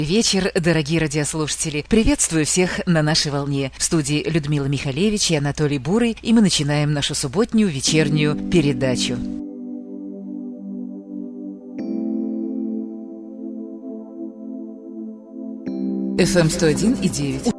Вечер, дорогие радиослушатели. Приветствую всех на нашей волне. В студии Людмила Михалевич и Анатолий Бурый, и мы начинаем нашу субботнюю вечернюю передачу. FM 101,9.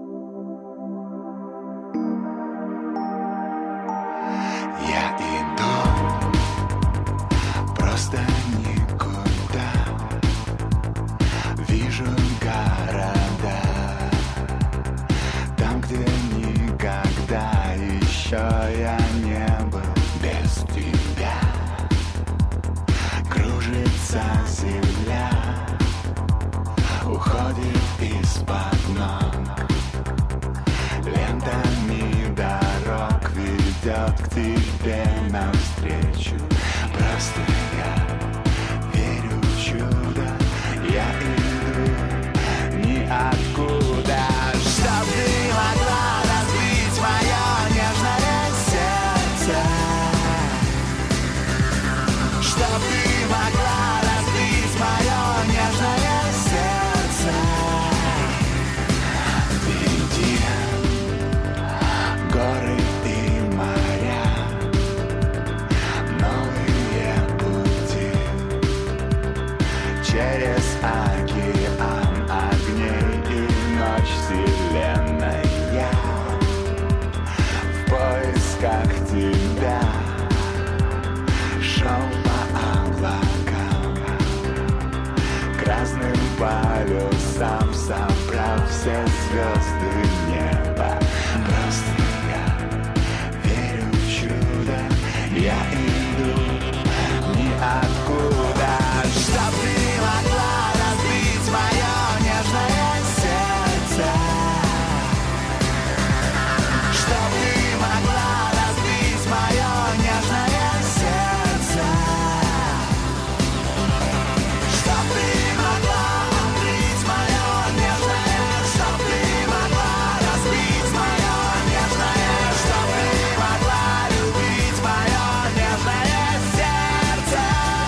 Я не был без тебя. Кружится земля, уходит из-под ног. Лентами дорог ведет к тебе навстречу. Просто я верю в чудо. Я иду ниоткуда. Чтоб ты могла разбить мое нежное сердце, чтоб ты могла разбить мое нежное сердце. Впереди горы и моря, новые пути через океан огней и ночь вселенная. В поисках тебя шел по облакам, к разным полюсам собрав все звезды неба. Просто я верю в чудо. Я иду ниоткуда. Чтоб ты могла разбить мое нежное сердце, чтоб ты могла разбить мое нежное сердце, чтоб ты могла открыть мое нежное, чтоб ты могла разбить мое нежное, чтоб ты могла любить мое нежное сердце.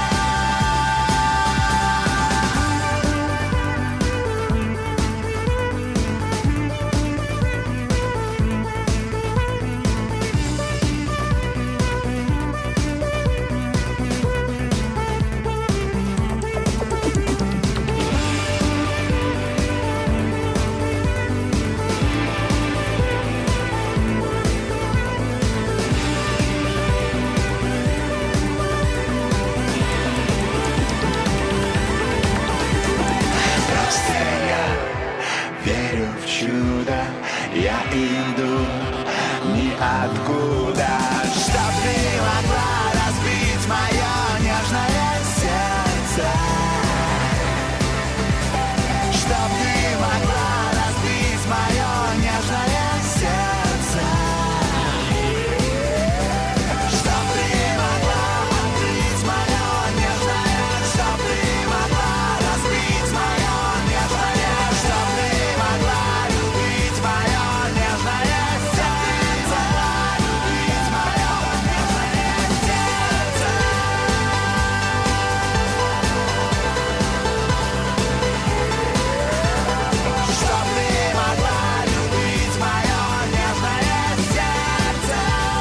Просто я верю в чудо. Я иду ниоткуда. Чтоб ты могла разбить мое нежное сердце, чтоб ты могла разбить мое нежное сердце, чтоб ты могла открыть мое нежное, чтоб ты могла разбить мое нежное, чтоб ты могла любить мое нежное сердце, любить мое нежное сердце. Чтоб ты могла любить мое нежное сердце.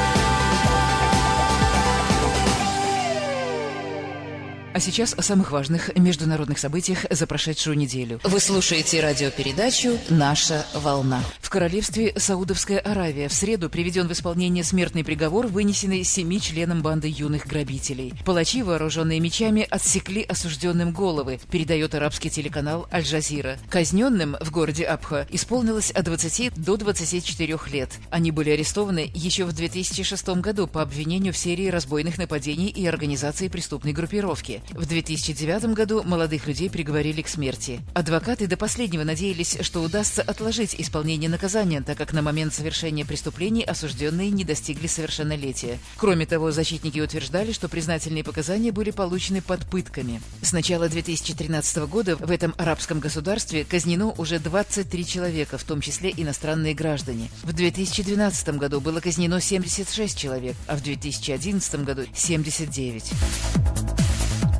А сейчас о самых важных международных событиях за прошедшую неделю. Вы слушаете радиопередачу «Наша волна». В королевстве Саудовская Аравия в среду приведен в исполнение смертный приговор, вынесенный 7 членам банды юных грабителей. Палачи, вооруженные мечами, отсекли осужденным головы, передает арабский телеканал «Аль-Джазира». Казненным в городе Абха исполнилось от 20 до 24 лет. Они были арестованы еще в 2006 году по обвинению в серии разбойных нападений и организации преступной группировки. В 2009 году молодых людей приговорили к смерти. Адвокаты до последнего надеялись, что удастся отложить исполнение наказания, так как на момент совершения преступлений осужденные не достигли совершеннолетия. Кроме того, защитники утверждали, что признательные показания были получены под пытками. С начала 2013 года в этом арабском государстве казнено уже 23 человека, в том числе иностранные граждане. В 2012 году было казнено 76 человек, а в 2011 году 79.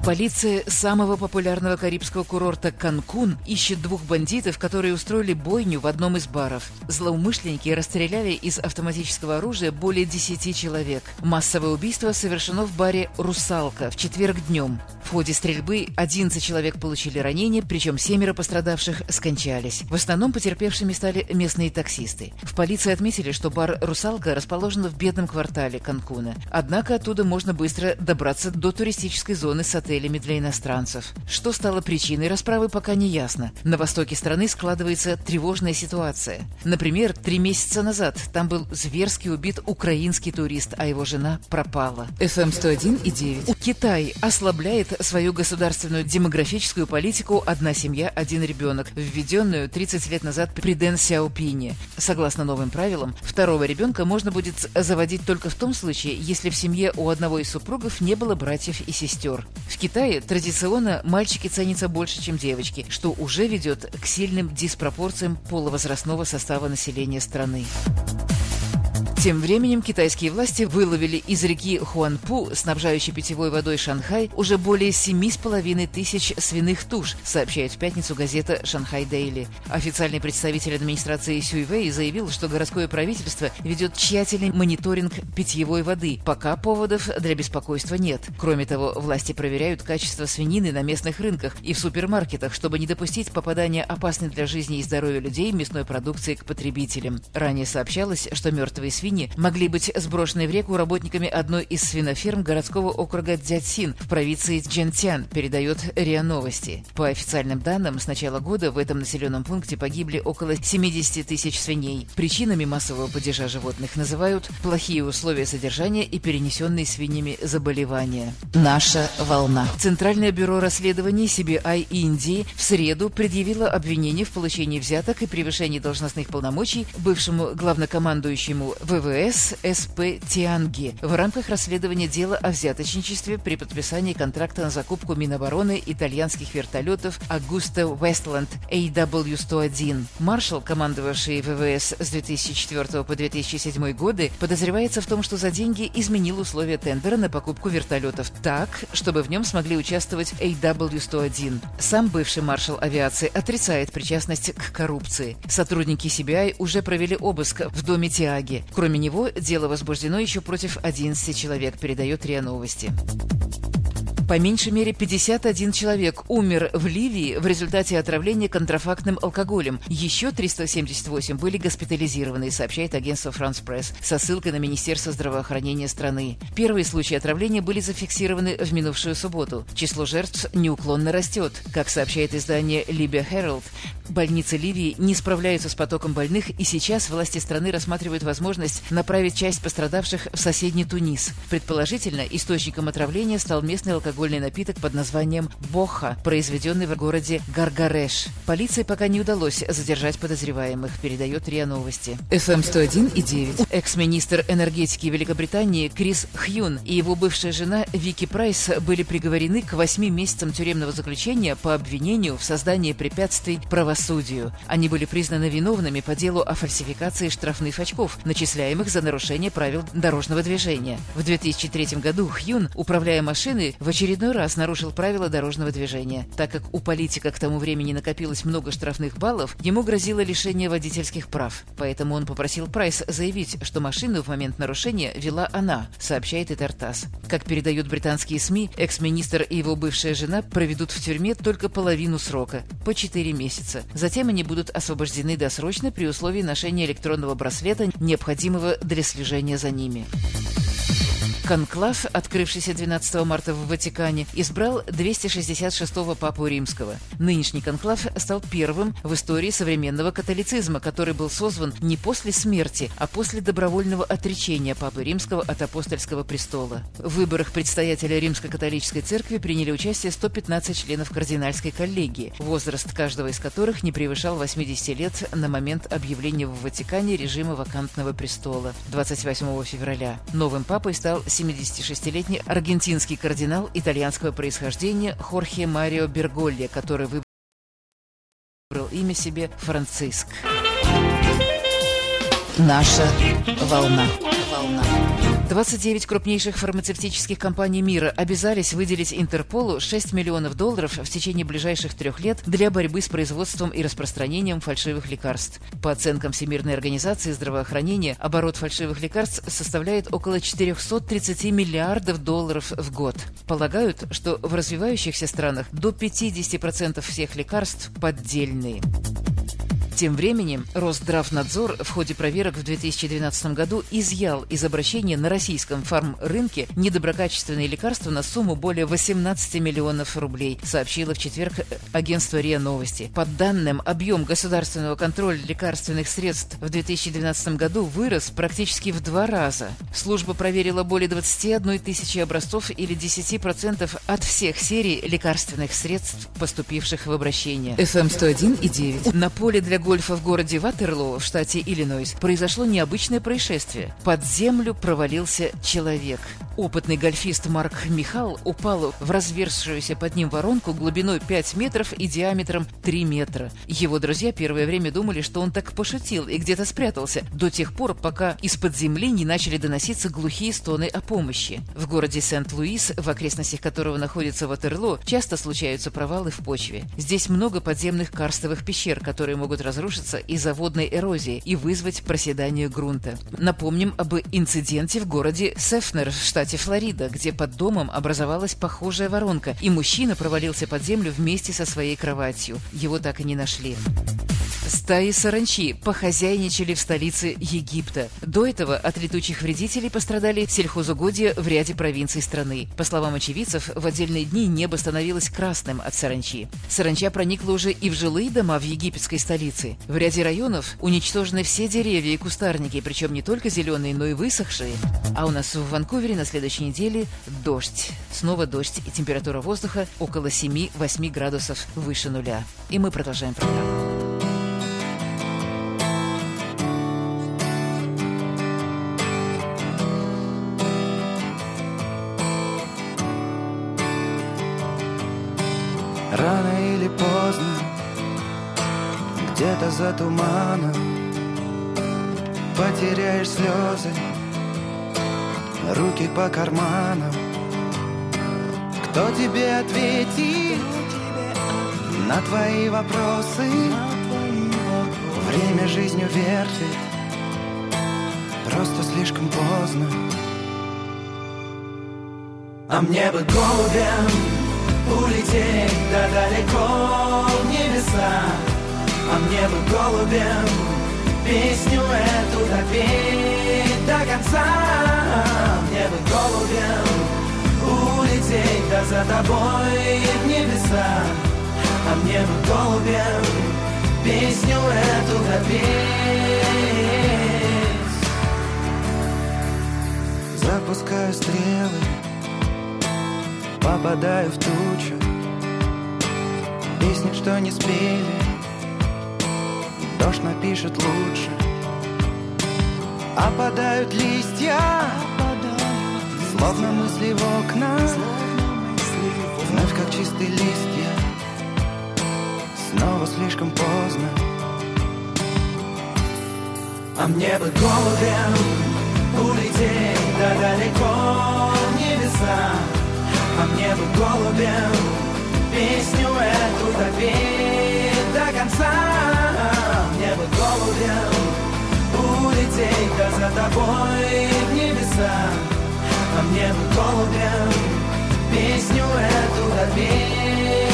Полиция самого популярного карибского курорта Канкун ищет двух бандитов, которые устроили бойню в одном из баров. Злоумышленники расстреляли из автоматического оружия более 10 человек. Массовое убийство совершено в баре «Русалка» в четверг днем. В ходе стрельбы 11 человек получили ранения, причем 7 пострадавших скончались. В основном потерпевшими стали местные таксисты. В полиции отметили, что бар «Русалка» расположен в бедном квартале Канкуна. Однако оттуда можно быстро добраться до туристической зоны с отелями для иностранцев. Что стало причиной расправы, пока не ясно. На востоке страны складывается тревожная ситуация. Например, 3 месяца назад там был зверски убит украинский турист, а его жена пропала. FM 101,9. Китай ослабляет свою государственную демографическую политику «Одна семья, один ребенок», введенную 30 лет назад при Дэн Сяопине. Согласно новым правилам, второго ребенка можно будет заводить только в том случае, если в семье у одного из супругов не было братьев и сестер. В Китае традиционно мальчики ценятся больше, чем девочки, что уже ведет к сильным диспропорциям полувозрастного состава населения страны. Тем временем китайские власти выловили из реки Хуанпу, снабжающей питьевой водой Шанхай, уже более 7,5 тысяч свиных туш, сообщает в пятницу газета «Шанхай Дейли». Официальный представитель администрации Сюйвэй заявил, что городское правительство ведет тщательный мониторинг питьевой воды, пока поводов для беспокойства нет. Кроме того, власти проверяют качество свинины на местных рынках и в супермаркетах, чтобы не допустить попадания опасной для жизни и здоровья людей мясной продукции к потребителям. Ранее сообщалось, что мертвые свиньи могли быть сброшены в реку работниками одной из свиноферм городского округа Цзяцин в провинции Чжэнцзян, передает РИА Новости. По официальным данным, с начала года в этом населенном пункте погибли около 70 тысяч свиней. Причинами массового падежа животных называют плохие условия содержания и перенесенные свиньями заболевания. Наша волна. Центральное бюро расследований CBI Индии в среду предъявило обвинение в получении взяток и превышении должностных полномочий бывшему главнокомандующему ВВС СП Тианги в рамках расследования дела о взяточничестве при подписании контракта на закупку Минобороны итальянских вертолетов Augusta Westland AW-101. Маршал, командовавший ВВС с 2004 по 2007 годы, подозревается в том, что за деньги изменил условия тендера на покупку вертолетов так, чтобы в нем смогли участвовать AW-101. Сам бывший маршал авиации отрицает причастность к коррупции. Сотрудники CBI уже провели обыск в доме Тиаги. Кроме него, дело возбуждено еще против 11 человек, передает РИА Новости. По меньшей мере 51 человек умер в Ливии в результате отравления контрафактным алкоголем. Еще 378 были госпитализированы, сообщает агентство France Press со ссылкой на Министерство здравоохранения страны. Первые случаи отравления были зафиксированы в минувшую субботу. Число жертв неуклонно растет. Как сообщает издание Libya Herald, больницы Ливии не справляются с потоком больных, и сейчас власти страны рассматривают возможность направить часть пострадавших в соседний Тунис. Предположительно, источником отравления стал местный алкогольный напиток под названием «Боха», произведенный в городе Гаргареш. Полиции пока не удалось задержать подозреваемых, передает РИА Новости. FM 101,9. Экс-министр энергетики Великобритании Крис Хьюн и его бывшая жена Вики Прайс были приговорены к 8 месяцам тюремного заключения по обвинению в создании препятствий правосудию. Они были признаны виновными по делу о фальсификации штрафных очков, начисляемых за нарушение правил дорожного движения. В 2003 году Хьюн, управляя машиной, в очередной раз нарушил правила дорожного движения. Так как у политика к тому времени накопилось много штрафных баллов, ему грозило лишение водительских прав. Поэтому он попросил Прайс заявить, что машину в момент нарушения вела она, сообщает ТАСС. Как передают британские СМИ, экс-министр и его бывшая жена проведут в тюрьме только половину срока, по 4 месяца. Затем они будут освобождены досрочно при условии ношения электронного браслета, необходимого для слежения за ними. Конклав, открывшийся 12 марта в Ватикане, избрал 266-го папу римского. Нынешний конклав стал первым в истории современного католицизма, который был созван не после смерти, а после добровольного отречения папы римского от апостольского престола. В выборах предстоятеля Римско-католической церкви приняли участие 115 членов кардинальской коллегии, возраст каждого из которых не превышал 80 лет на момент объявления в Ватикане режима вакантного престола 28 февраля. Новым папой стал 76-летний аргентинский кардинал итальянского происхождения Хорхе Марио Берголли, который выбрал имя себе Франциск. Наша волна. 29 крупнейших фармацевтических компаний мира обязались выделить Интерполу $6 миллионов в течение ближайших 3 лет для борьбы с производством и распространением фальшивых лекарств. По оценкам Всемирной организации здравоохранения, оборот фальшивых лекарств составляет около $430 миллиардов в год. Полагают, что в развивающихся странах до 50% всех лекарств поддельные. Тем временем Росздравнадзор в ходе проверок в 2012 году изъял из обращения на российском фармрынке недоброкачественные лекарства на сумму более 18 миллионов рублей, сообщило в четверг агентство РИА Новости. По данным, объем государственного контроля лекарственных средств в 2012 году вырос практически в 2 раза. Служба проверила более 21 тысячи образцов или 10% от всех серий лекарственных средств, поступивших в обращение. FM 101,9. На поле для гольфа в городе Ватерлоо в штате Иллинойс произошло необычное происшествие. Под землю провалился человек. Опытный гольфист Марк Михал упал в разверзшуюся под ним воронку глубиной 5 метров и диаметром 3 метра. Его друзья первое время думали, что он так пошутил и где-то спрятался, до тех пор, пока из-под земли не начали доноситься глухие стоны о помощи. В городе Сент-Луис, в окрестностях которого находится Ватерлоо, часто случаются провалы в почве. Здесь много подземных карстовых пещер, которые могут разрушиться из-за водной эрозии и вызвать проседание грунта. Напомним об инциденте в городе Сефнер в штате Флорида, где под домом образовалась похожая воронка, и мужчина провалился под землю вместе со своей кроватью. Его так и не нашли. Стаи саранчи похозяйничали в столице Египта. До этого от летучих вредителей пострадали сельхозугодья в ряде провинций страны. По словам очевидцев, в отдельные дни небо становилось красным от саранчи. Саранча проникла уже и в жилые дома в египетской столице. В ряде районов уничтожены все деревья и кустарники, причем не только зеленые, но и высохшие. А у нас в Ванкувере на следующей неделе дождь. Снова дождь, и температура воздуха около 7-8 градусов выше нуля. И мы продолжаем программу. Рано или поздно, где-то за туманом, потеряешь слезы, руки по карманам. Кто тебе ответит на твои вопросы? Время жизнью вертит, просто слишком поздно. А мне бы голубем улететь да далеко в небеса, а мне бы голубем песню эту допеть до конца. Мне бы голубем улететь да за тобой в небеса, а мне бы голубем песню эту допеть. Запускаю стрелы, попадаю в тучу, песни, что не спели, дождь напишет лучше. Опадают листья, словно мысли в окна, вновь как чистые листья, снова слишком поздно. А мне бы голубем улететь да далеко в небеса, а мне бы голубем песню эту допеть до конца. Мне бы голубем улететь да за тобой в небеса, а мне бы голубем песню эту допеть.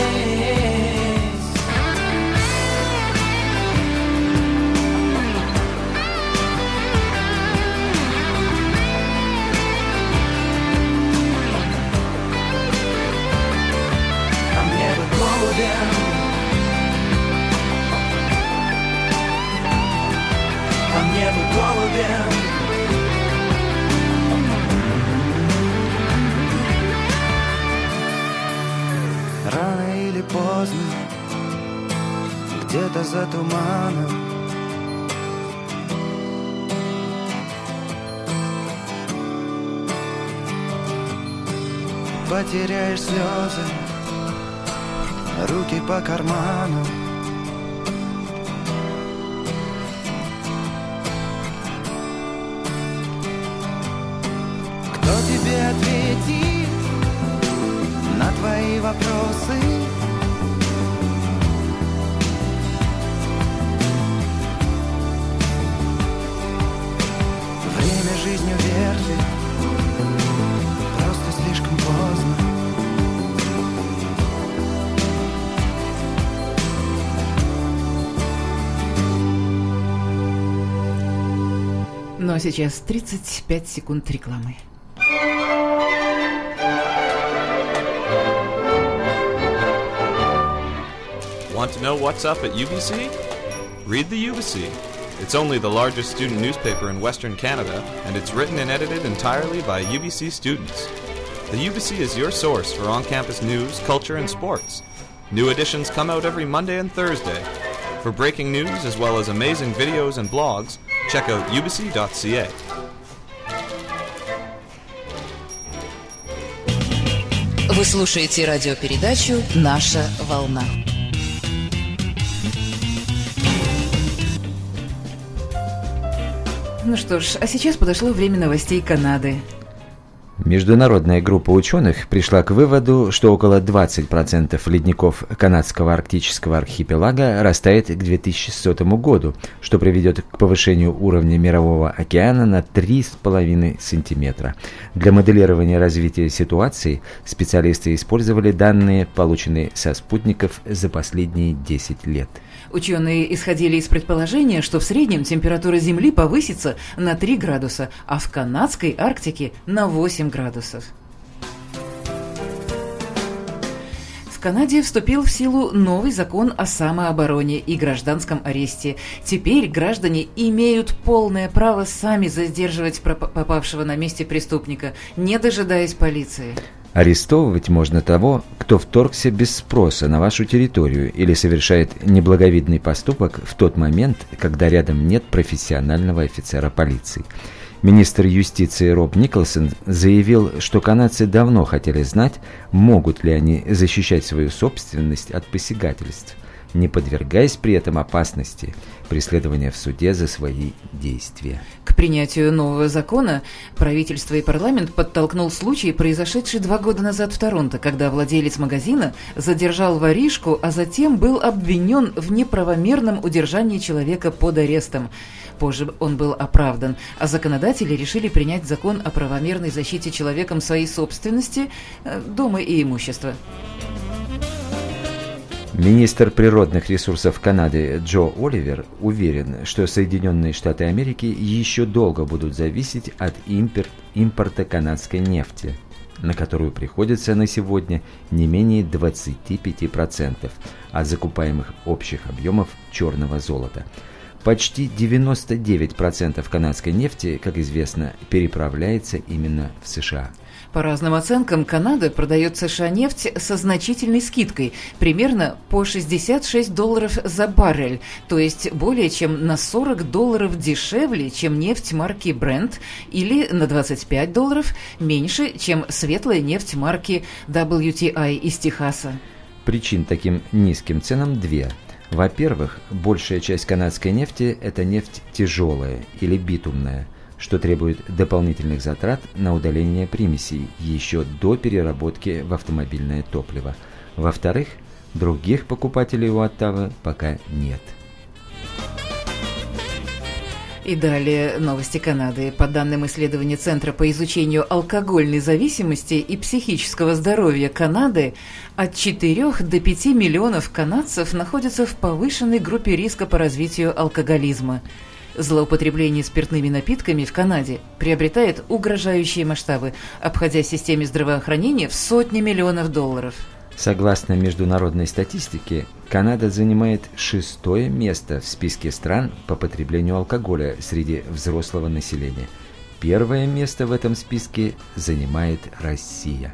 А мне бы голубем. Рано или поздно, где-то за туманом, потеряешь слезы, руки по карманам. вопросы. Время жизнью вертит, просто слишком поздно. Ну а сейчас 35 секунд рекламы. Want to know what's up at UBC? Read the UBC. It's only the largest student newspaper in Western Canada, and it's written and edited entirely by UBC students. The UBC is your source for on-campus news, culture, and sports. New editions come out every Monday and Thursday. For breaking news as well as amazing videos and blogs, check out ubc.ca. Вы слушаете радиопередачу «Наша волна». Ну что ж, а сейчас подошло время новостей Канады. Международная группа ученых пришла к выводу, что около 20% ледников канадского арктического архипелага растает к 2100 году, что приведет к повышению уровня Мирового океана на 3,5 сантиметра. Для моделирования развития ситуации специалисты использовали данные, полученные со спутников за последние 10 лет. Ученые исходили из предположения, что в среднем температура Земли повысится на 3 градуса, а в канадской Арктике на 8 градусов. В Канаде вступил в силу новый закон о самообороне и гражданском аресте. Теперь граждане имеют полное право сами задерживать попавшего на месте преступника, не дожидаясь полиции. Арестовывать можно того, кто вторгся без спроса на вашу территорию или совершает неблаговидный поступок в тот момент, когда рядом нет профессионального офицера полиции. Министр юстиции Роб Николсон заявил, что канадцы давно хотели знать, могут ли они защищать свою собственность от посягательств, не подвергаясь при этом опасности преследования в суде за свои действия. К принятию нового закона правительство и парламент подтолкнул случай, произошедший 2 года назад в Торонто, когда владелец магазина задержал воришку, а затем был обвинен в неправомерном удержании человека под арестом. Позже он был оправдан, а законодатели решили принять закон о правомерной защите человеком своей собственности, дома и имущества. Министр природных ресурсов Канады Джо Оливер уверен, что Соединенные Штаты Америки еще долго будут зависеть от импорта канадской нефти, на которую приходится на сегодня не менее 25% от закупаемых общих объемов черного золота. Почти 99% канадской нефти, как известно, переправляется именно в США. По разным оценкам, Канада продает США нефть со значительной скидкой, примерно по $66 за баррель, то есть более чем на $40 дешевле, чем нефть марки Brent, или на $25 меньше, чем светлая нефть марки WTI из Техаса. Причин таким низким ценам две. Во-первых, большая часть канадской нефти – это нефть тяжелая или битумная, что требует дополнительных затрат на удаление примесей еще до переработки в автомобильное топливо. Во-вторых, других покупателей у Оттавы пока нет. И далее новости Канады. По данным исследования Центра по изучению алкогольной зависимости и психического здоровья Канады, от 4 до 5 миллионов канадцев находятся в повышенной группе риска по развитию алкоголизма. Злоупотребление спиртными напитками в Канаде приобретает угрожающие масштабы, обходя системе здравоохранения в сотни миллионов долларов. Согласно международной статистике, Канада занимает 6-е место в списке стран по потреблению алкоголя среди взрослого населения. 1-е место в этом списке занимает Россия.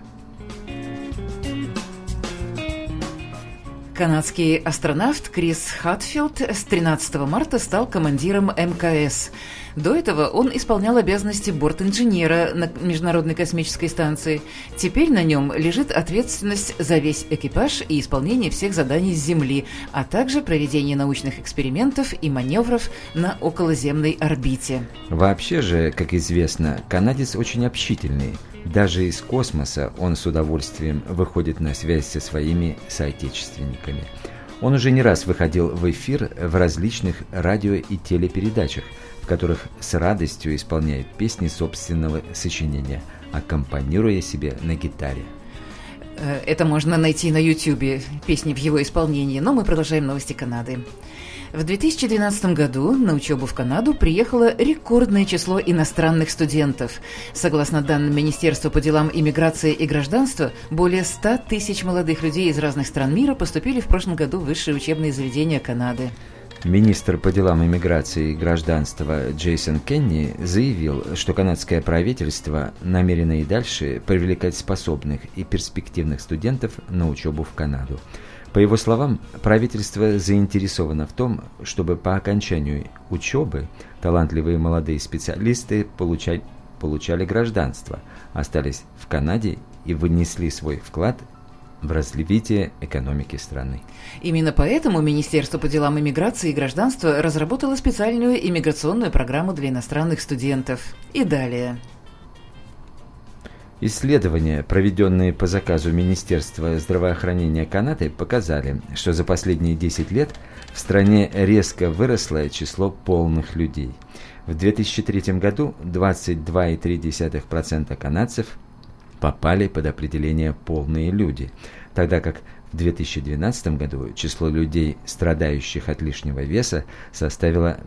Канадский астронавт Крис Хатфилд с 13 марта стал командиром МКС. До этого он исполнял обязанности бортинженера на Международной космической станции. Теперь на нем лежит ответственность за весь экипаж и исполнение всех заданий с Земли, а также проведение научных экспериментов и маневров на околоземной орбите. Вообще же, как известно, канадец очень общительный. Даже из космоса он с удовольствием выходит на связь со своими соотечественниками. Он уже не раз выходил в эфир в различных радио- и телепередачах, в которых с радостью исполняет песни собственного сочинения, аккомпанируя себе на гитаре. Это можно найти на YouTube, песни в его исполнении, но мы продолжаем новости Канады. В 2012 году на учебу в Канаду приехало рекордное число иностранных студентов. Согласно данным Министерства по делам иммиграции и гражданства, более 100 тысяч молодых людей из разных стран мира поступили в прошлом году в высшие учебные заведения Канады. Министр по делам иммиграции и гражданства Джейсон Кенни заявил, что канадское правительство намерено и дальше привлекать способных и перспективных студентов на учебу в Канаду. По его словам, правительство заинтересовано в том, чтобы по окончанию учебы талантливые молодые специалисты получали гражданство, остались в Канаде и внесли свой вклад в развитие экономики страны. Именно поэтому Министерство по делам иммиграции и гражданства разработало специальную иммиграционную программу для иностранных студентов. И далее. Исследования, проведенные по заказу Министерства здравоохранения Канады, показали, что за последние 10 лет в стране резко выросло число полных людей. В 2003 году 22,3% канадцев попали под определение «полные люди», тогда как в 2012 году число людей, страдающих от лишнего веса, составило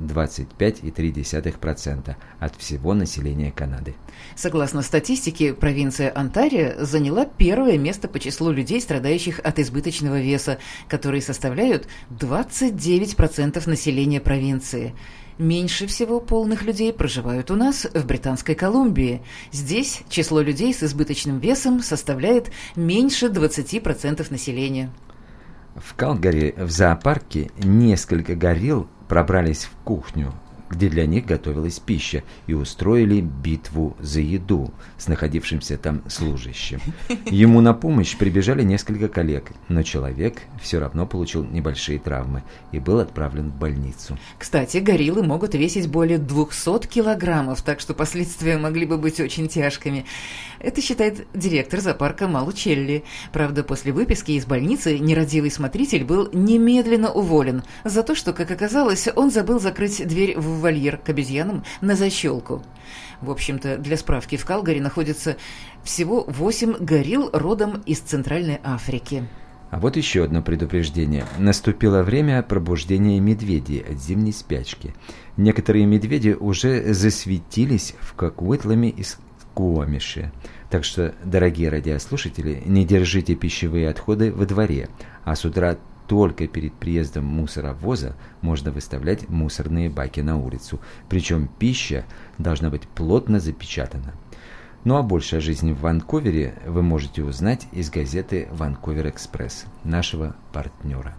25,3% от всего населения Канады. Согласно статистике, провинция Онтарио заняла первое место по числу людей, страдающих от избыточного веса, которые составляют 29% населения провинции. Меньше всего полных людей проживают у нас в Британской Колумбии. Здесь число людей с избыточным весом составляет меньше 20% населения. В Калгари в зоопарке несколько горилл пробрались в кухню, где для них готовилась пища, и устроили битву за еду с находившимся там служащим. Ему на помощь прибежали несколько коллег, но человек все равно получил небольшие травмы и был отправлен в больницу. Кстати, гориллы могут весить более 200 килограммов, так что последствия могли бы быть очень тяжкими. Это считает директор зоопарка Малу Челли. Правда, после выписки из больницы нерадивый смотритель был немедленно уволен за то, что, как оказалось, он забыл закрыть дверь в вольер к обезьянам на защелку. В общем-то, для справки, в Калгари находится всего 8 горилл родом из Центральной Африки. А вот еще одно предупреждение. Наступило время пробуждения медведей от зимней спячки. Некоторые медведи уже засветились в Кокуэтламе и Скуомише. Так что, дорогие радиослушатели, не держите пищевые отходы во дворе, а с утра только перед приездом мусоровоза можно выставлять мусорные баки на улицу. Причем пища должна быть плотно запечатана. Ну а больше о жизни в Ванкувере вы можете узнать из газеты «Ванкувер Экспресс», нашего партнера.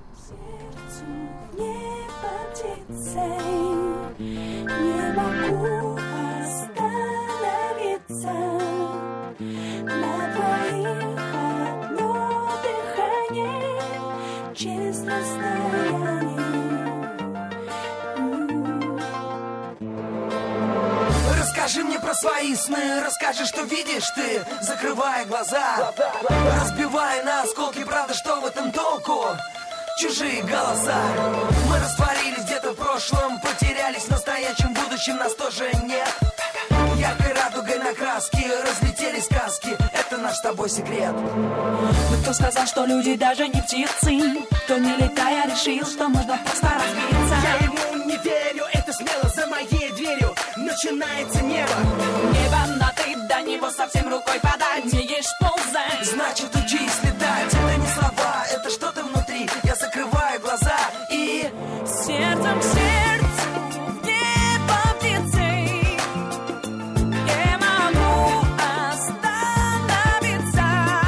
Расскажи мне про свои сны, расскажи, что видишь ты, закрывая глаза, разбивая на осколки правды, что в этом толку? Чужие голоса. Мы растворились где-то в прошлом, потерялись в настоящем, будущем нас тоже нет. Яркой радугой на краске разлетелись сказки, это наш с тобой секрет. Но кто сказал, что люди даже не птицы? Кто не летая решил, что можно просто разбиться? Я ему не верю, это смело за моей дверью начинается небо. Небо, но ты до него совсем рукой подать не ешь ползать. Значит, учись летать, это не слова, это что-то внутри. Я закрываю глаза и сердцем к сердцу в небо птицей не могу остановиться.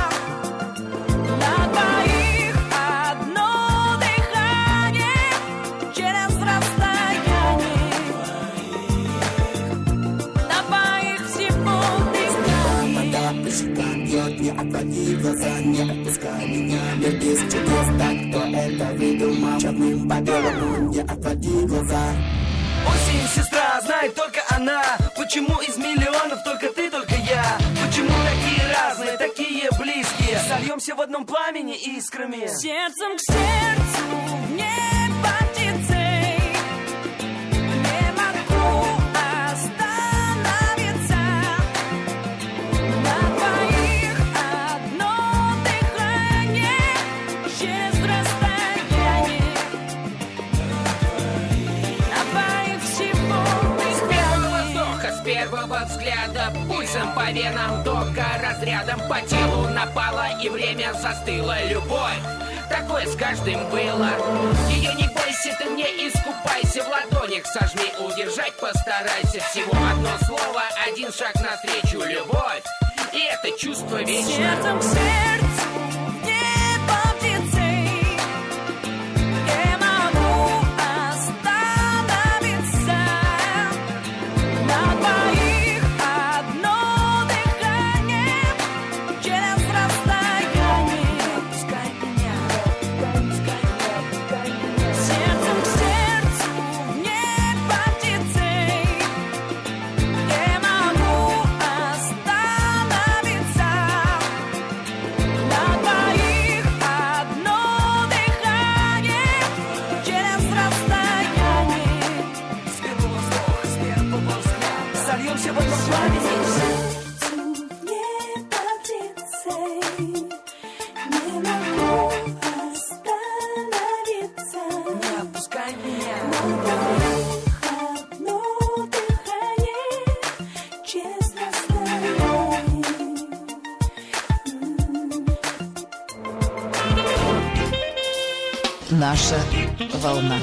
На двоих одно дыхание через расстояние. На двоих всего дыхание. Не отводи глаза, не отпускай меня. Мир без чудес, так кто это выдумал? Черным по белому, не отводи глаза. осень, сестра, знает только она. Почему из миллионов только ты, только я? Почему такие Сольемся в одном пламени искрами. Сердцем к сердцу в небо птицей. Не могу остановиться. На двоих одно дыхание через расстояние. На двоих всего С первого вздоха, с первого взгляда, пульсом по венам, тока разрядом по телу напала, и время застыло. Любовь, такое с каждым было. Ее не бойся, ты мне искупайся, в ладонях сожми, удержать постарайся. Всего одно слово, один шаг навстречу. Любовь, и это чувство вечно. сердцем к сердцу в небо птицей. Не могу остановиться. На двоих одно дыхание через расстояние. Пускай меня, сердцем к сердцу в небо птицей. Не могу остановиться. На двоих одно дыхание через расстояние. С первого вздоха, с первого взгляда. Сольемся в одном пламени. Небо птицей. Не могу остановиться. Не отпускай меня. Одно дыхание через расстояние. Наша волна.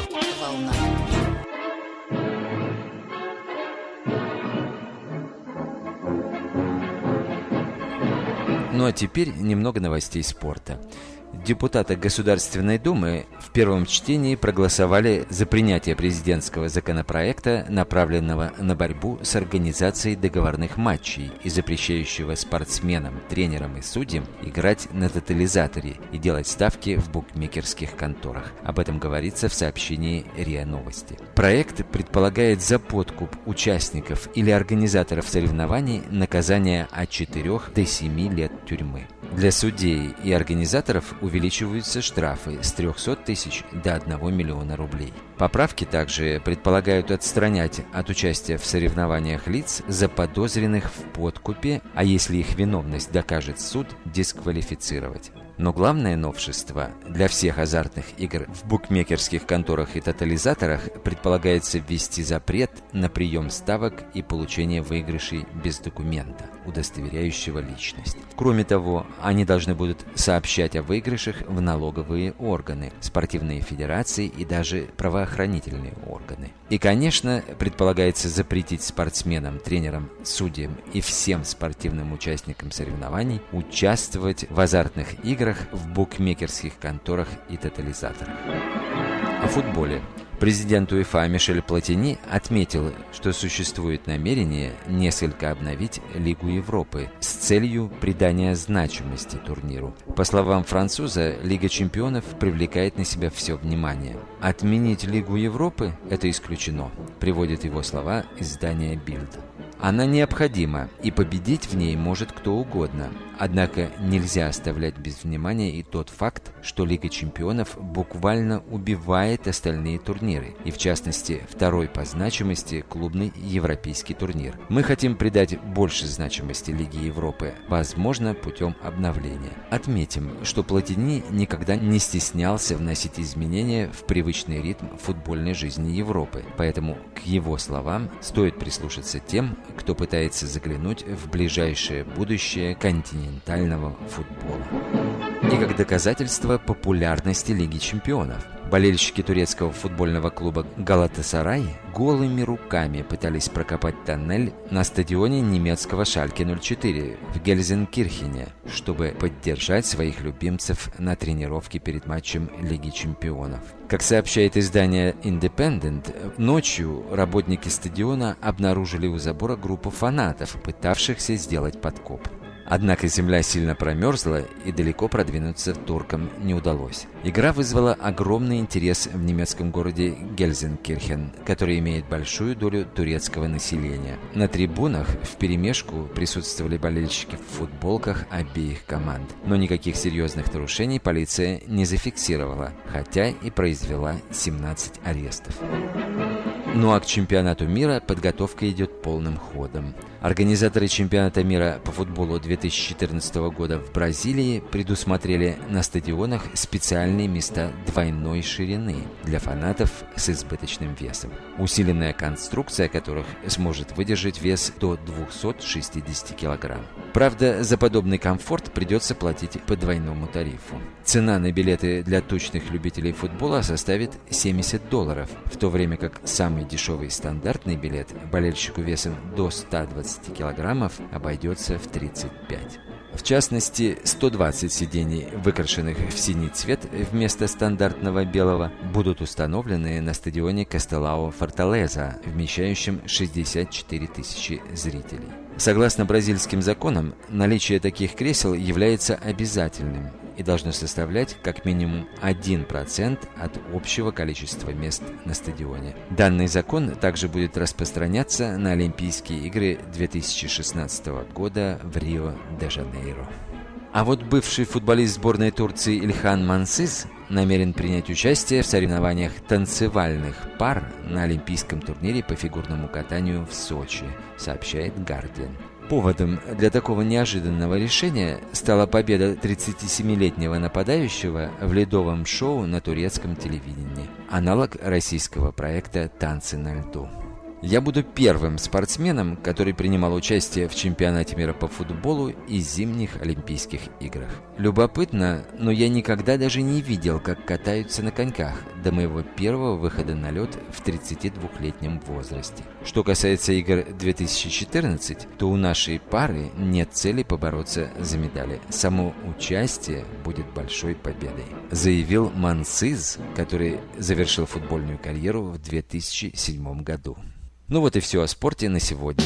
Ну а теперь немного новостей спорта. Депутаты Государственной Думы в первом чтении проголосовали за принятие президентского законопроекта, направленного на борьбу с организацией договорных матчей и запрещающего спортсменам, тренерам и судьям играть на тотализаторе и делать ставки в букмекерских конторах. Об этом говорится в сообщении РИА Новости. Проект предполагает за подкуп участников или организаторов соревнований наказание от 4 до 7 лет тюрьмы. Для судей и организаторов увеличиваются штрафы с 300 тысяч до 1 миллиона рублей. Поправки также предполагают отстранять от участия в соревнованиях лиц, заподозренных в подкупе, а если их виновность докажет суд, дисквалифицировать. Но главное новшество для всех азартных игр в букмекерских конторах и тотализаторах предполагается ввести запрет на прием ставок и получение выигрышей без документа, удостоверяющего личность. Кроме того, они должны будут сообщать о выигрышах в налоговые органы, спортивные федерации и даже правоохранительные органы. И, конечно, предполагается запретить спортсменам, тренерам, судьям и всем спортивным участникам соревнований участвовать в азартных играх в букмекерских конторах и тотализаторах. О футболе. Президент УЕФА Мишель Платини отметил, что существует намерение несколько обновить Лигу Европы с целью придания значимости турниру. По словам француза, Лига чемпионов привлекает на себя все внимание. Отменить Лигу Европы – это исключено, приводит его слова издание Bild. Она необходима, и победить в ней может кто угодно. Однако нельзя оставлять без внимания и тот факт, что Лига чемпионов буквально убивает остальные турниры, и в частности второй по значимости клубный европейский турнир. Мы хотим придать больше значимости Лиге Европы, возможно, путем обновления. Отметим, что Платини никогда не стеснялся вносить изменения в привычный ритм футбольной жизни Европы, поэтому к его словам стоит прислушаться тем, кто пытается заглянуть в ближайшее будущее континентального футбола. И как доказательство популярности Лиги чемпионов, болельщики турецкого футбольного клуба «Галатасарай» голыми руками пытались прокопать тоннель на стадионе немецкого Шальке 04 в Гельзенкирхене, чтобы поддержать своих любимцев на тренировке перед матчем Лиги чемпионов. Как сообщает издание Independent, ночью работники стадиона обнаружили у забора группу фанатов, пытавшихся сделать подкоп. Однако земля сильно промерзла, и далеко продвинуться туркам не удалось. Игра вызвала огромный интерес в немецком городе Гельзенкирхен, который имеет большую долю турецкого населения. На трибунах вперемешку присутствовали болельщики в футболках обеих команд. Но никаких серьезных нарушений полиция не зафиксировала, хотя и произвела 17 арестов. Ну а к чемпионату мира подготовка идет полным ходом. Организаторы чемпионата мира по футболу 2014 года в Бразилии предусмотрели на стадионах специальные места двойной ширины для фанатов с избыточным весом, усиленная конструкция которых сможет выдержать вес до 260 килограмм. Правда, за подобный комфорт придется платить по двойному тарифу. Цена на билеты для точных любителей футбола составит $70, в то время как самый дешевый стандартный билет болельщику весом до 120 килограммов обойдется в 35. В частности, 120 сидений, выкрашенных в синий цвет вместо стандартного белого, будут установлены на стадионе Кастелау-Форталеза, вмещающем 64 тысячи зрителей. Согласно бразильским законам, наличие таких кресел является обязательным и должно составлять как минимум 1% от общего количества мест на стадионе. Данный закон также будет распространяться на Олимпийские игры 2016 года в Рио-де-Жанейро. А вот бывший футболист сборной Турции Ильхан Мансыз намерен принять участие в соревнованиях танцевальных пар на олимпийском турнире по фигурному катанию в Сочи, сообщает Guardian. Поводом для такого неожиданного решения стала победа 37-летнего нападающего в ледовом шоу на турецком телевидении, аналог российского проекта «Танцы на льду». Я буду первым спортсменом, который принимал участие в чемпионате мира по футболу и зимних Олимпийских играх. Любопытно, но я никогда даже не видел, как катаются на коньках до моего первого выхода на лед в 32-летнем возрасте. Что касается игр 2014, то у нашей пары нет цели побороться за медали. Само участие будет большой победой, заявил Мансыз, который завершил футбольную карьеру в 2007 году. Ну вот и все о спорте на сегодня.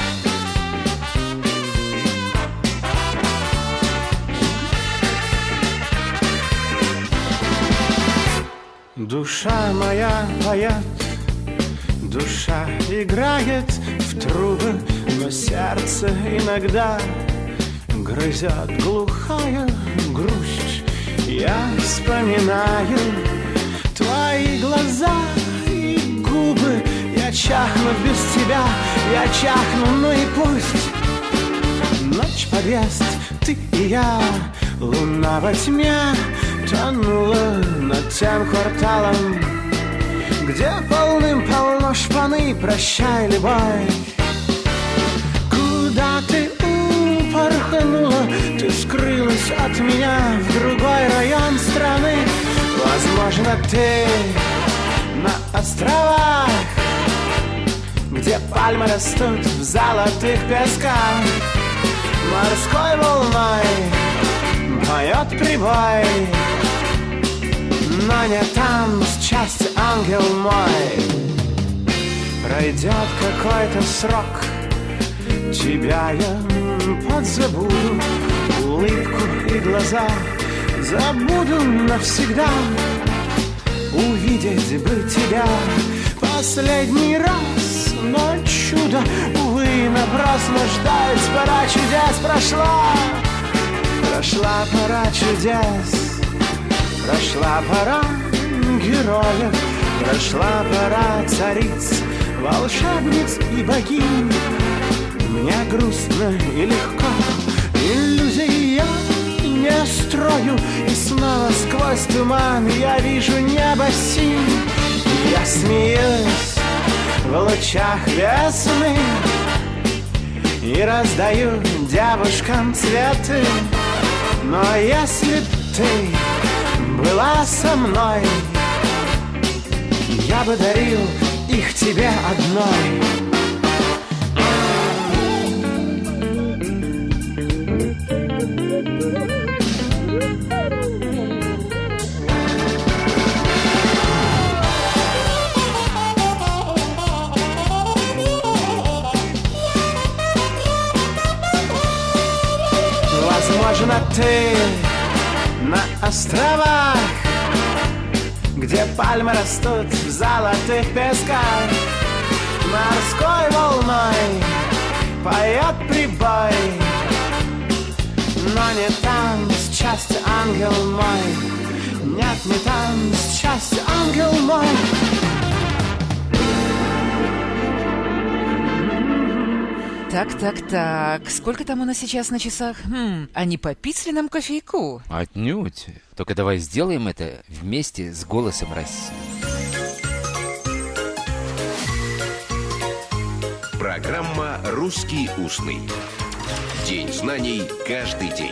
Душа моя поет, душа играет в трубы, но сердце иногда грызет глухая грусть. Я вспоминаю твои глаза и губы. Я чахну без тебя, я чахну, ну и пусть. Ночь, подъезд, ты и я, луна во тьме тонула над тем кварталом, где полным-полно шпаны, прощай, любовь. Куда ты упорхнула, ты скрылась от меня в другой район страны. Возможно, ты на островах, где пальмы растут в золотых песках. Морской волной поет прибой, но не там счастье, ангел мой. Пройдет какой-то срок, тебя я подзабуду, улыбку и глаза забуду навсегда. Увидеть бы тебя последний раз, но чудо, увы, напрасно ждать. Пора чудес прошла, прошла пора чудес, прошла пора героев, прошла пора цариц, волшебниц и богинь. Мне грустно и легко, иллюзий я не строю, и снова сквозь туман я вижу небо синь. Я смеюсь в лучах весны и раздаю девушкам цветы. Но если б ты была со мной, я бы дарил их тебе одной. Похожа ты на островах, где пальмы растут в золотых песках. Морской волной поет прибой, но не там счастье, ангел мой. Нет, не там счастье, ангел мой. Так. Сколько там у нас сейчас на часах? А не попить ли нам кофейку? Отнюдь. Только давай сделаем это вместе с «Голосом России». Программа «Русский устный». День знаний каждый день.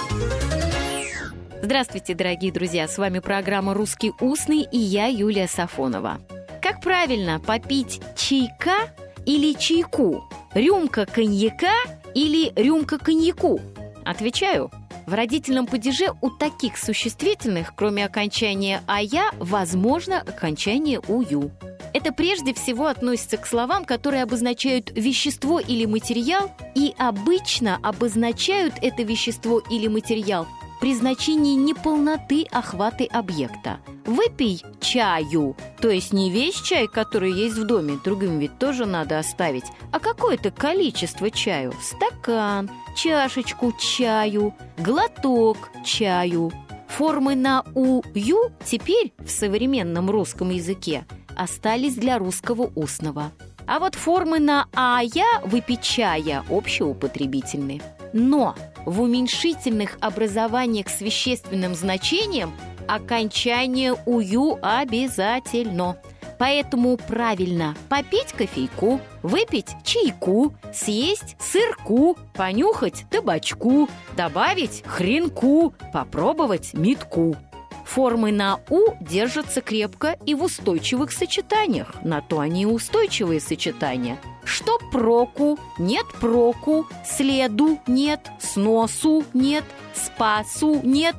Здравствуйте, дорогие друзья! С вами программа «Русский устный» и я, Юлия Сафонова. Как правильно попить чайка или чайку? Рюмка коньяка или рюмка коньяку? Отвечаю. В родительном падеже у таких существительных, кроме окончания «ая», возможно окончание «ую». Это прежде всего относится к словам, которые обозначают вещество или материал, и обычно обозначают это вещество или материал при значении неполноты охвата объекта. Выпей чаю, то есть не весь чай, который есть в доме, другим ведь тоже надо оставить, а какое-то количество чаю. Стакан, чашечку чаю, глоток чаю. Формы на «ую» теперь в современном русском языке остались для русского устного. А вот формы на «ая» выпить чая общеупотребительны. Но в уменьшительных образованиях с вещественным значением окончание «ую» обязательно. Поэтому правильно попить кофейку, выпить чайку, съесть сырку, понюхать табачку, добавить хренку, попробовать метку. Формы на «у» держатся крепко и в устойчивых сочетаниях. На то они и устойчивые сочетания. Что проку, нет проку, следу нет, сносу нет, спасу нет,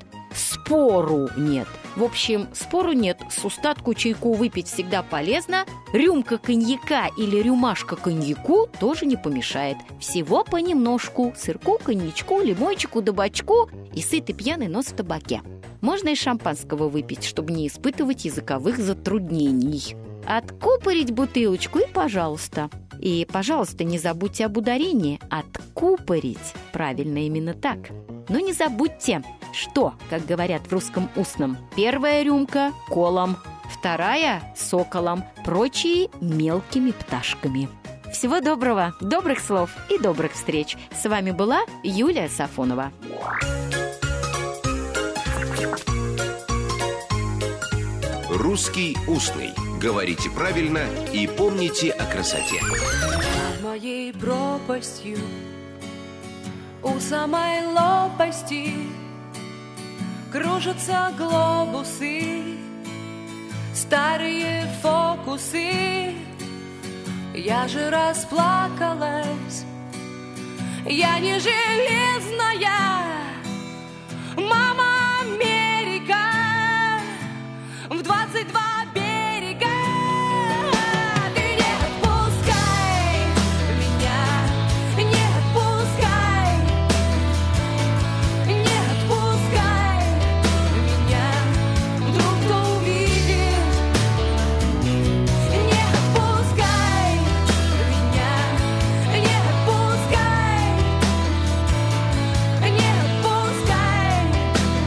спору нет. В общем, спору нет, с устатку чайку выпить всегда полезно. Рюмка коньяка или рюмашка коньяку тоже не помешает. Всего понемножку. Сырку, коньячку, лимончику, табачку и сытый пьяный нос в табаке. Можно и шампанского выпить, чтобы не испытывать языковых затруднений. Откупорить бутылочку и пожалуйста. И, пожалуйста, не забудьте об ударении. Откупорить. Правильно именно так. Но не забудьте, что, как говорят в русском устном, первая рюмка – колом, вторая – соколом, прочие – мелкими пташками. Всего доброго, добрых слов и добрых встреч. С вами была Юлия Сафонова. Русский устный. Говорите правильно и помните о красоте. Над моей пропастью, у самой лопасти кружатся глобусы, старые фокусы. Я же расплакалась, я не железная, мама Америка, в 22 берега. Ты не отпускай меня, не отпускай, не отпускай меня, вдруг кто увидит. Не отпускай меня, не отпускай, не отпускай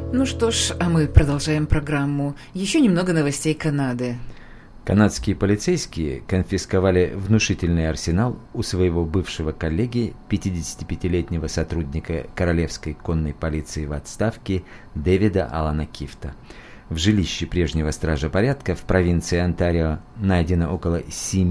Ну что ж, а мы продолжаем программу. Еще немного новостей Канады. Канадские полицейские конфисковали внушительный арсенал у своего бывшего коллеги, 55-летнего сотрудника Королевской конной полиции в отставке Дэвида Алана Кифта. В жилище прежнего стража порядка в провинции Онтарио найдено около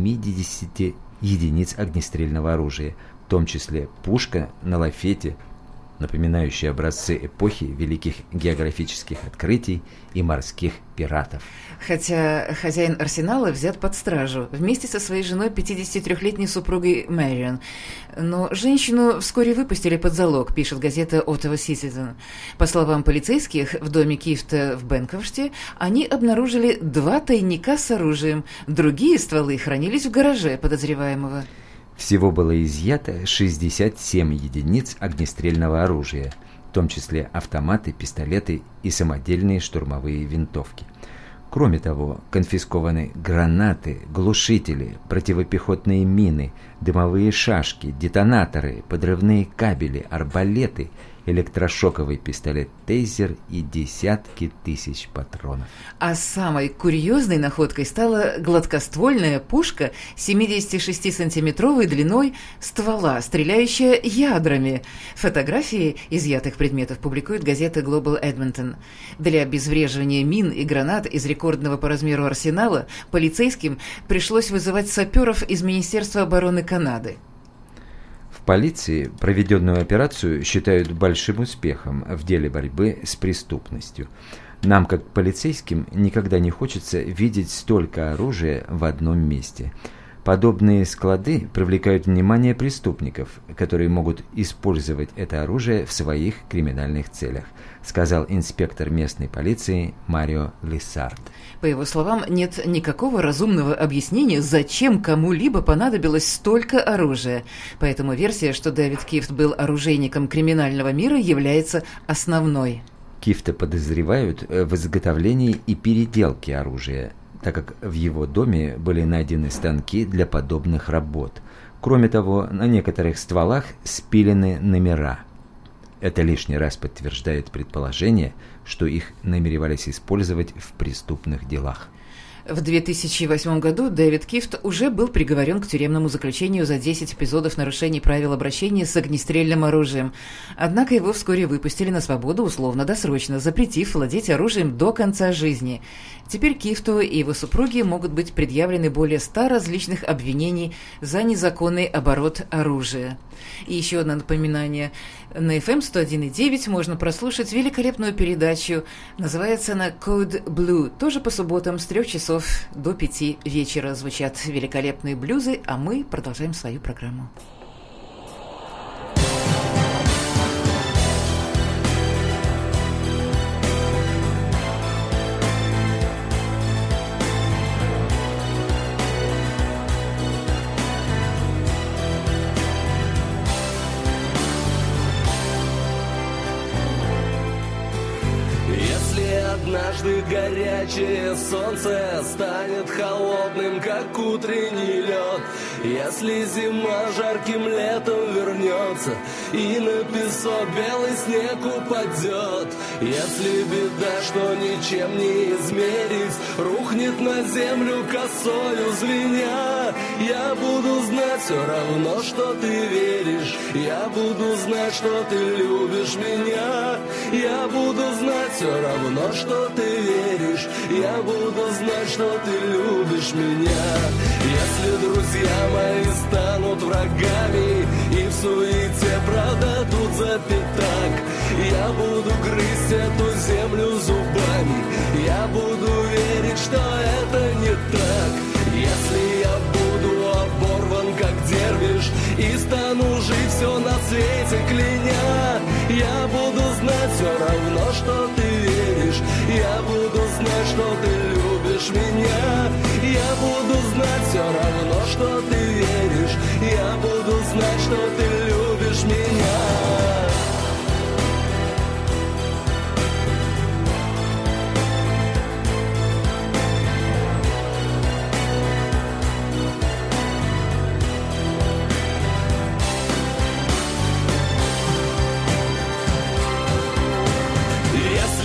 70 единиц огнестрельного оружия, в том числе пушка на лафете, напоминающие образцы эпохи великих географических открытий и морских пиратов. Хотя хозяин арсенала взят под стражу вместе со своей женой, 53-летней супругой Мэрион. Но женщину вскоре выпустили под залог, пишет газета Ottawa Citizen. По словам полицейских, в доме Кифта в Бенковште они обнаружили 2 тайника с оружием. Другие стволы хранились в гараже подозреваемого. Всего было изъято 67 единиц огнестрельного оружия, в том числе автоматы, пистолеты и самодельные штурмовые винтовки. Кроме того, конфискованы гранаты, глушители, противопехотные мины, дымовые шашки, детонаторы, подрывные кабели, арбалеты, электрошоковый пистолет-тейзер и десятки тысяч патронов. А самой курьезной находкой стала гладкоствольная пушка 76-сантиметровой длиной ствола, стреляющая ядрами. Фотографии изъятых предметов публикует газета Global Edmonton. Для обезвреживания мин и гранат из рекордного по размеру арсенала полицейским пришлось вызывать саперов из Министерства обороны Канады. В полиции проведенную операцию считают большим успехом в деле борьбы с преступностью. Нам, как полицейским, никогда не хочется видеть столько оружия в одном месте. Подобные склады привлекают внимание преступников, которые могут использовать это оружие в своих криминальных целях, сказал инспектор местной полиции Марио Лиссард. По его словам, нет никакого разумного объяснения, зачем кому-либо понадобилось столько оружия. Поэтому версия, что Дэвид Кифт был оружейником криминального мира, является основной. Кифта подозревают в изготовлении и переделке оружия, так как в его доме были найдены станки для подобных работ. Кроме того, на некоторых стволах спилены номера. Это лишний раз подтверждает предположение, что их намеревались использовать в преступных делах. В 2008 году Дэвид Кифт уже был приговорен к тюремному заключению за 10 эпизодов нарушений правил обращения с огнестрельным оружием. Однако его вскоре выпустили на свободу условно-досрочно, запретив владеть оружием до конца жизни. Теперь Кифту и его супруге могут быть предъявлены более 100 различных обвинений за незаконный оборот оружия. И еще одно напоминание. На FM 101.9 можно прослушать великолепную передачу. Называется она Code Blue. Тоже по субботам с 3 часов до 5 вечера звучат великолепные блюзы, а мы продолжаем свою программу. Однажды горячее солнце станет холодным, как утренний лед. Если зима жарким летом вернется и на песок белый снег упадет, если беда, что ничем не измерить, рухнет на землю косою звеня, я буду знать все равно, что ты веришь, я буду знать, что ты любишь меня, я буду знать все равно, что ты веришь, я буду знать, что ты любишь меня. Если друзья мои станут врагами и в суете продадут за пятак, я буду грызть эту землю зубами, я буду верить, что это не так. Если я буду оборван, как дервиш, и стану жить все на свете кляня, я буду знать все равно, что ты веришь, я буду знать, что ты любишь меня, я буду знать все равно, что ты веришь, я буду знать, что ты любишь меня.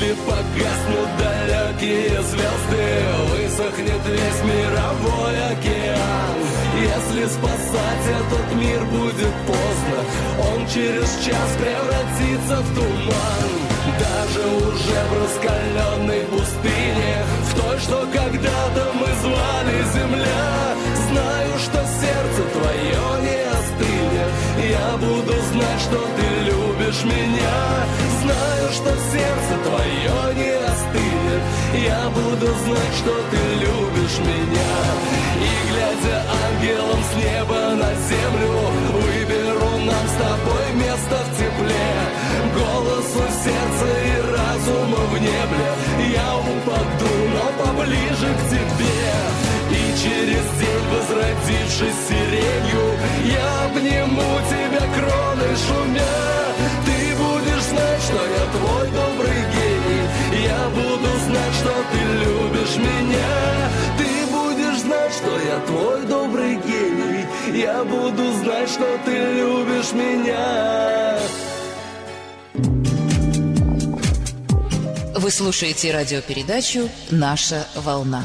Если погаснут далекие звезды, высохнет весь мировой океан. Если спасать этот мир будет поздно, он через час превратится в туман. Даже уже в раскаленной пустыне, в той, что когда-то мы звали Земля, знаю, что сердце твое не остынет. Я буду знать, что ты любишь меня. Знаю, что сердце твое не остынет. Я буду знать, что ты любишь меня. И глядя ангелом с неба на землю, выберу нам с тобой место в тепле. Голосу сердца и разума в небе я упаду, но поближе к тебе. И через день, возродившись сиренью, я обниму тебя кроной шумя. Ты будешь знать, что я твой добрый гений. Я буду знать, что ты любишь меня. Ты будешь знать, что я твой добрый гений. Я буду знать, что ты любишь меня. Вы слушаете радиопередачу «Наша волна».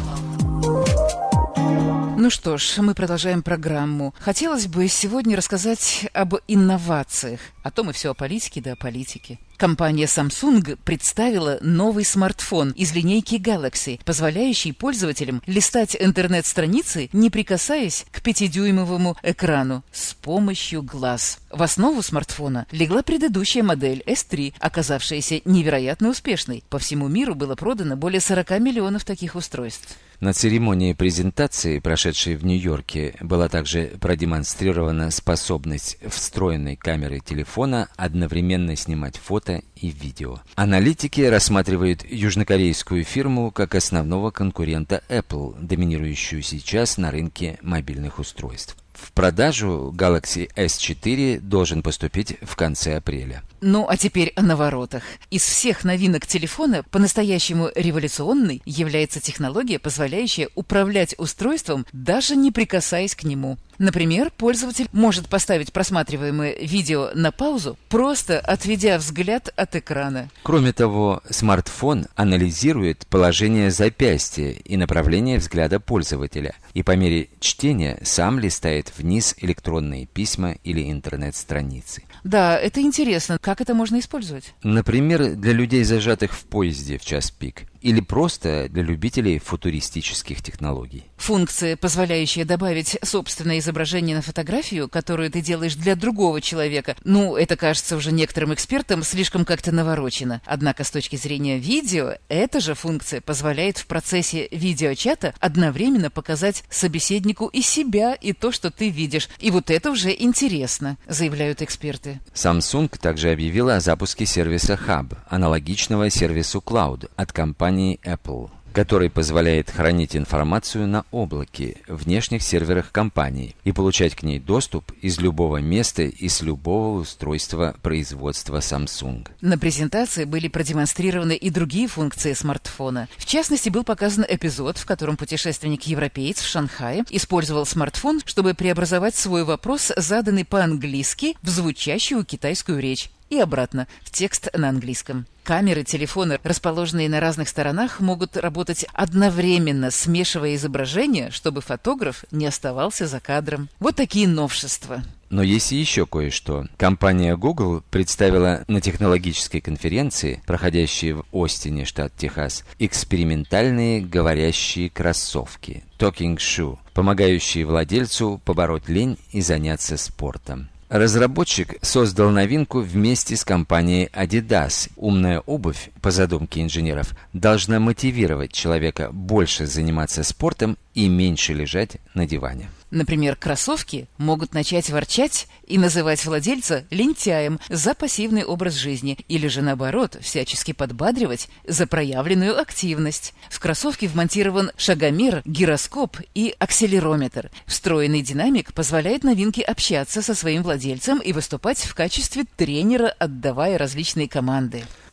Ну что ж, мы продолжаем программу. Хотелось бы сегодня рассказать об инновациях. А то мы все о политике да о политике. Компания Samsung представила новый смартфон из линейки Galaxy, позволяющий пользователям листать интернет-страницы, не прикасаясь к 5-дюймовому экрану, с помощью глаз. В основу смартфона легла предыдущая модель S3, оказавшаяся невероятно успешной. По всему миру было продано более 40 миллионов таких устройств. На церемонии презентации, прошедшей в Нью-Йорке, была также продемонстрирована способность встроенной камеры телефона одновременно снимать фото и видео. Аналитики рассматривают южнокорейскую фирму как основного конкурента Apple, доминирующую сейчас на рынке мобильных устройств. В продажу Galaxy S4 должен поступить в конце апреля. Ну, а теперь о наворотах. Из всех новинок телефона по-настоящему революционной является технология, позволяющая управлять устройством, даже не прикасаясь к нему. Например, пользователь может поставить просматриваемое видео на паузу, просто отведя взгляд от экрана. Кроме того, смартфон анализирует положение запястья и направление взгляда пользователя, и по мере чтения сам листает вниз электронные письма или интернет-страницы. Да, это интересно. Как это можно использовать? Например, для людей, зажатых в поезде в час пик. Или просто для любителей футуристических технологий. Функция, позволяющая добавить собственное изображение на фотографию, которую ты делаешь для другого человека, это кажется уже некоторым экспертам слишком как-то наворочено. Однако с точки зрения видео, эта же функция позволяет в процессе видеочата одновременно показать собеседнику и себя, и то, что ты видишь. И вот это уже интересно, заявляют эксперты. Samsung также объявила о запуске сервиса Hub, аналогичного сервису Cloud от компании Apple, который позволяет хранить информацию на облаке, внешних серверах компании и получать к ней доступ из любого места и с любого устройства производства Samsung. На презентации были продемонстрированы и другие функции смартфона. В частности, был показан эпизод, в котором путешественник-европеец в Шанхае использовал смартфон, чтобы преобразовать свой вопрос, заданный по-английски, в звучащую китайскую речь. И обратно, в текст на английском. Камеры телефона, расположенные на разных сторонах, могут работать одновременно, смешивая изображения, чтобы фотограф не оставался за кадром. Вот такие новшества. Но есть и еще кое-что. Компания Google представила на технологической конференции, проходящей в Остине, штат Техас, экспериментальные говорящие кроссовки Talking Shoe, помогающие владельцу побороть лень и заняться спортом. Разработчик создал новинку вместе с компанией Adidas. Умная обувь, по задумке инженеров, должна мотивировать человека больше заниматься спортом и меньше лежать на диване. Например, кроссовки могут начать ворчать и называть владельца лентяем за пассивный образ жизни, или же наоборот, всячески подбадривать за проявленную активность. В кроссовке вмонтирован шагомер, гироскоп и акселерометр. Встроенный динамик позволяет новинке общаться со своим владельцем и выступать в качестве тренера, отдавая различные команды.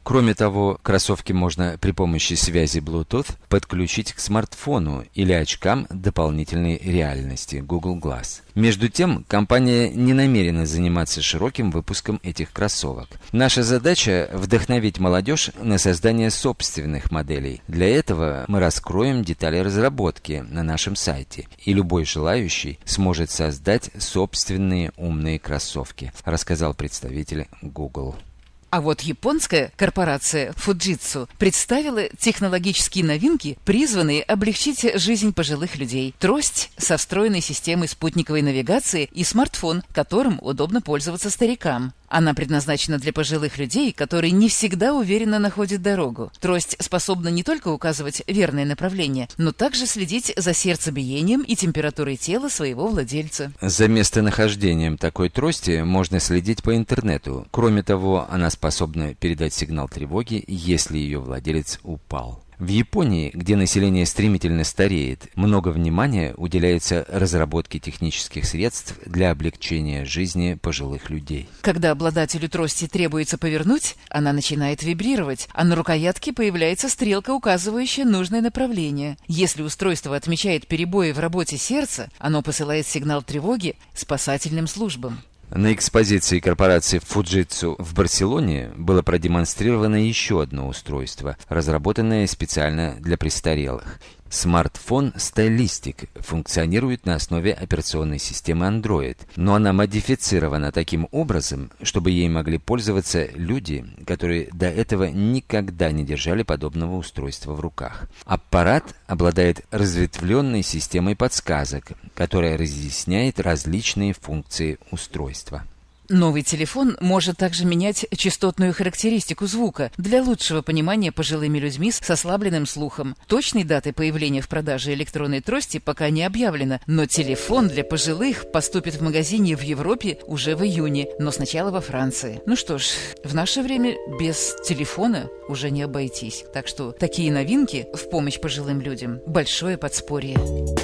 Кроме того, кроссовки можно при помощи связи Bluetooth подключить к смартфону или очкам дополнительной реальности Google Glass. Между тем, компания не намерена заниматься широким выпуском этих кроссовок. Наша задача – вдохновить молодежь на создание собственных моделей. Для этого мы раскроем детали разработки на нашем сайте, и любой желающий сможет создать собственные умные кроссовки, рассказал представитель Google. А вот японская корпорация Fujitsu представила технологические новинки, призванные облегчить жизнь пожилых людей. Трость со встроенной системой спутниковой навигации и смартфон, которым удобно пользоваться старикам. Она предназначена для пожилых людей, которые не всегда уверенно находят дорогу. Трость способна не только указывать верное направление, но также следить за сердцебиением и температурой тела своего владельца. За местонахождением такой трости можно следить по интернету. Кроме того, она способна передать сигнал тревоги, если ее владелец упал. В Японии, где население стремительно стареет, много внимания уделяется разработке технических средств для облегчения жизни пожилых людей. Когда обладателю трости требуется повернуть, она начинает вибрировать, а на рукоятке появляется стрелка, указывающая нужное направление. Если устройство отмечает перебои в работе сердца, оно посылает сигнал тревоги спасательным службам. На экспозиции корпорации Fujitsu в Барселоне было продемонстрировано еще одно устройство, разработанное специально для престарелых. Смартфон Stylistic функционирует на основе операционной системы Android, но она модифицирована таким образом, чтобы ей могли пользоваться люди, которые до этого никогда не держали подобного устройства в руках. Аппарат обладает разветвленной системой подсказок, которая разъясняет различные функции устройства. Новый телефон может также менять частотную характеристику звука для лучшего понимания пожилыми людьми с ослабленным слухом. Точной даты появления в продаже электронной трости пока не объявлено, но телефон для пожилых поступит в магазине в Европе уже в июне, но сначала во Франции. Ну что ж, в наше время без телефона уже не обойтись. Так что такие новинки в помощь пожилым людям – большое подспорье.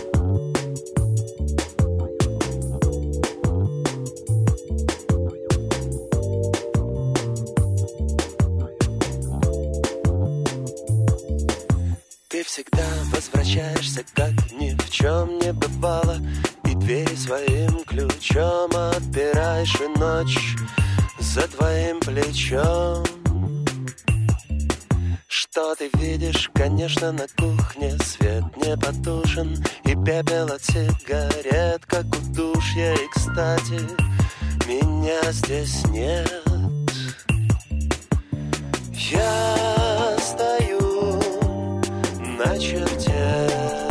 Ты всегда возвращаешься, как ни в чем не бывало, и двери своим ключом отпираешь, и ночь за твоим плечом. Что ты видишь? Конечно, на кухне свет не потушен, и пепел от сигарет, как удушье. И, кстати, меня здесь нет. Я стою на черте,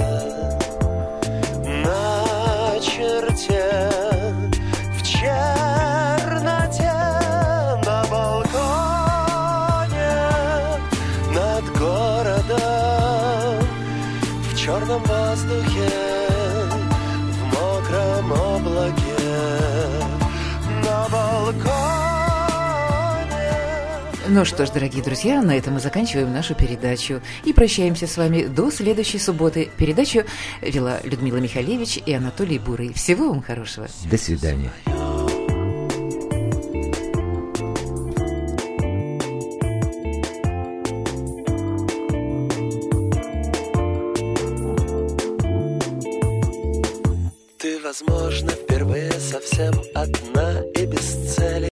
в черноте, на балконе над городом, в черном воздухе, в мокром облаке, на балконе. Ну что ж, дорогие друзья, на этом мы заканчиваем нашу передачу и прощаемся с вами до следующей субботы. Передачу вела Людмила Михалевич и Анатолий Бурый. Всего вам хорошего. До свидания. Ты, возможно, впервые совсем одна и без цели.